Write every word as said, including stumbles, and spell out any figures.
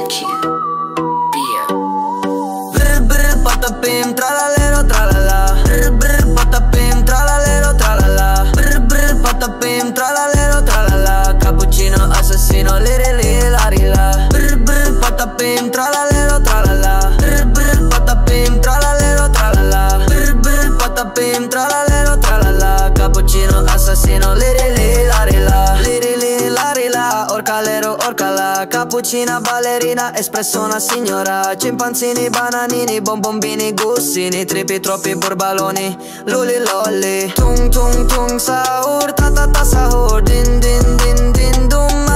Brr brr patapim tralalero tralala. Brr brr patapim tralalero tralala. Brr brr patapim tralalero tralala. Cappuccino assassino liri liri lari la. Brr brr patapim tralalero tralala. Brr brr patapim tralalero tralala. Brr brr patapim tralalero tralala. Cappuccino assassino liri liri lari la. Liri liri lari la. Orcalero orcala. Cappuccina ballerina, espresso una signora. Cimpanzini, bananini, bonbombini, gussini. Tripi, troppi burbaloni, luli lolli. Tung tung tung sahur, ta ta ta sahur. Din din din din dum.